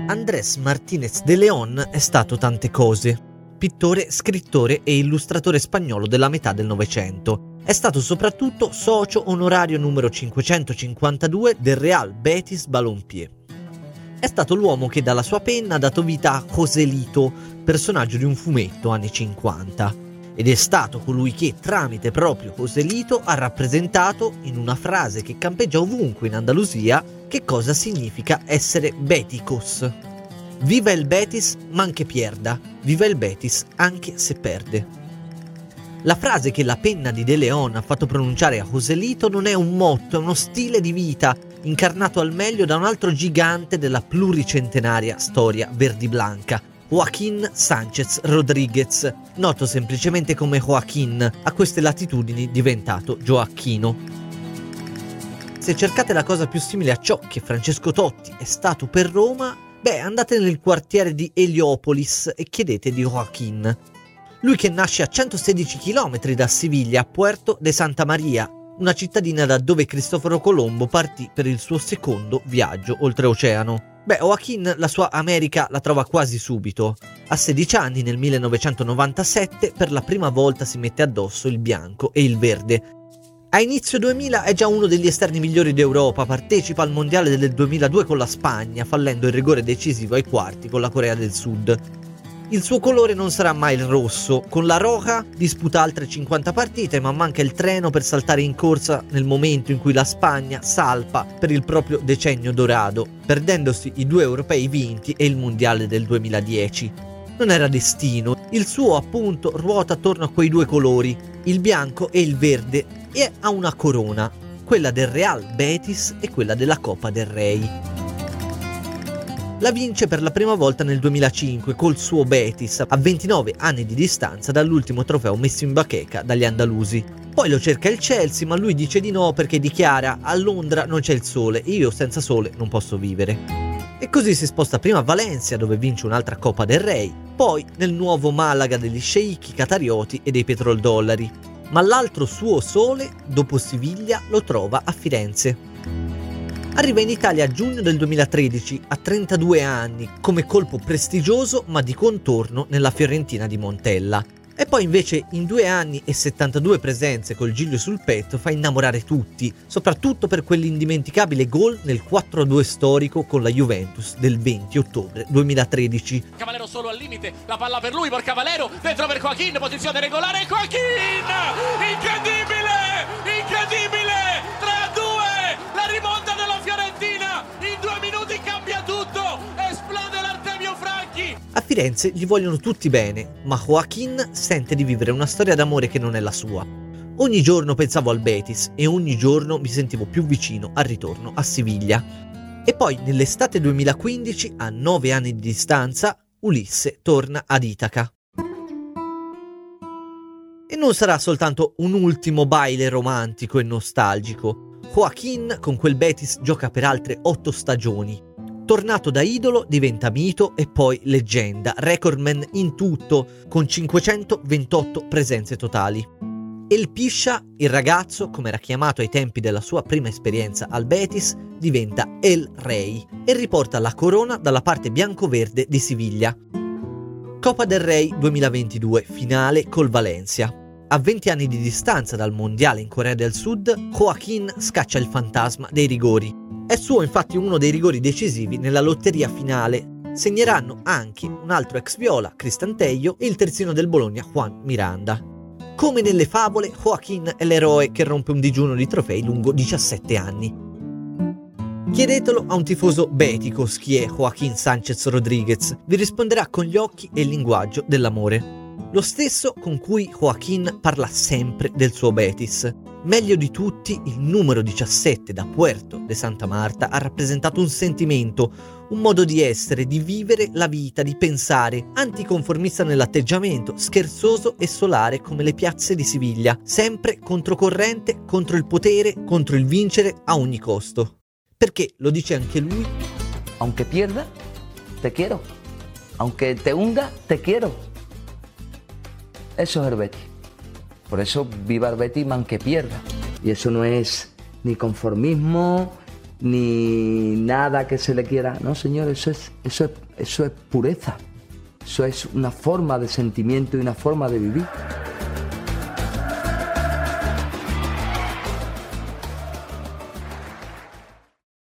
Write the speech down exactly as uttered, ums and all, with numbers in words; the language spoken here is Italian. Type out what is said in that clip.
Andrés Martínez de León è stato tante cose. Pittore, scrittore e illustratore spagnolo della metà del Novecento. È stato soprattutto socio onorario numero cinquecentocinquantadue del Real Betis Balompié. È stato l'uomo che dalla sua penna ha dato vita a Joselito, personaggio di un fumetto anni cinquanta. Ed è stato colui che, tramite proprio Joselito, ha rappresentato, in una frase che campeggia ovunque in Andalusia, che cosa significa essere beticos. Viva il Betis, ma anche pierda. Viva il Betis, anche se perde. La frase che la penna di De León ha fatto pronunciare a Joselito non è un motto, è uno stile di vita, incarnato al meglio da un altro gigante della pluricentenaria storia verdiblanca, Joaquín Sánchez Rodríguez, noto semplicemente come Joaquín, a queste latitudini diventato Gioacchino. Se cercate la cosa più simile a ciò che Francesco Totti è stato per Roma, beh, andate nel quartiere di Heliopolis e chiedete di Joaquín. Lui che nasce a centosedici chilometri da Siviglia, a Puerto de Santa Maria, una cittadina da dove Cristoforo Colombo partì per il suo secondo viaggio oltreoceano. Beh, Joaquín la sua America la trova quasi subito. A sedici anni, nel millenovecentonovantasette, per la prima volta si mette addosso il bianco e il verde. A inizio duemila è già uno degli esterni migliori d'Europa, partecipa al mondiale del duemiladue con la Spagna, fallendo il rigore decisivo ai quarti con la Corea del Sud. Il suo colore non sarà mai il rosso, con la Roja disputa altre cinquanta partite, ma manca il treno per saltare in corsa nel momento in cui la Spagna salpa per il proprio decennio dorato, perdendosi i due europei vinti e il mondiale del duemiladieci. Non era destino, il suo appunto ruota attorno a quei due colori, il bianco e il verde, e ha una corona, quella del Real Betis e quella della Copa del Rey. La vince per la prima volta nel duemilacinque col suo Betis, a ventinove anni di distanza dall'ultimo trofeo messo in bacheca dagli andalusi. Poi lo cerca il Chelsea, ma lui dice di no perché dichiara: a Londra non c'è il sole e io senza sole non posso vivere. E così si sposta prima a Valencia, dove vince un'altra Coppa del Rey, poi nel nuovo Malaga degli sceicchi qatarioti e dei petrodollari. Ma l'altro suo sole, dopo Siviglia, lo trova a Firenze. Arriva in Italia a giugno del duemilatredici, a trentadue anni, come colpo prestigioso ma di contorno nella Fiorentina di Montella. E poi invece in due anni e settantadue presenze col giglio sul petto fa innamorare tutti, soprattutto per quell'indimenticabile gol nel quattro a due storico con la Juventus del venti ottobre duemilatredici. Cavallero solo al limite, la palla per lui, Borca Valero, dentro per Joaquín, posizione regolare, Joaquín! Incredibile! Incredibile! tre a due! La rimonta della Fiorentina! In due minuti cambia tutto! Esplode l'Artemio Franchi! A Firenze gli vogliono tutti bene, ma Joaquín sente di vivere una storia d'amore che non è la sua. Ogni giorno pensavo al Betis e ogni giorno mi sentivo più vicino al ritorno a Siviglia. E poi nell'estate duemilaquindici, a nove anni di distanza, Ulisse torna ad Itaca. E non sarà soltanto un ultimo baile romantico e nostalgico. Joaquín con quel Betis gioca per altre otto stagioni. Tornato da idolo diventa mito e poi leggenda, recordman in tutto, con cinquecentoventotto presenze totali. El Piscia, il ragazzo, come era chiamato ai tempi della sua prima esperienza al Betis, diventa El Rey e riporta la corona dalla parte bianco-verde di Siviglia. Copa del Rey duemilaventidue, finale col Valencia. A venti anni di distanza dal mondiale in Corea del Sud, Joaquín scaccia il fantasma dei rigori. È suo infatti uno dei rigori decisivi nella lotteria finale. Segneranno anche un altro ex viola, Cristanteio, e il terzino del Bologna, Juan Miranda. Come nelle favole, Joaquín è l'eroe che rompe un digiuno di trofei lungo diciassette anni. Chiedetelo a un tifoso beticos chi è Joaquín Sánchez Rodríguez, vi risponderà con gli occhi e il linguaggio dell'amore. Lo stesso con cui Joaquín parla sempre del suo Betis. Meglio di tutti, il numero diciassette da Puerto de Santa Marta ha rappresentato un sentimento, un modo di essere, di vivere la vita, di pensare, anticonformista nell'atteggiamento, scherzoso e solare come le piazze di Siviglia, sempre controcorrente, contro il potere, contro il vincere a ogni costo. Perché, lo dice anche lui, aunque pierda, te quiero. Aunque te hunda, te quiero. Eso es el Betis. Por eso viva el Betis, man que pierda. Y eso no es ni conformismo, ni nada que se le quiera. No, señor, eso es, eso es, eso es pureza. Eso es una forma de sentimiento y una forma de vivir.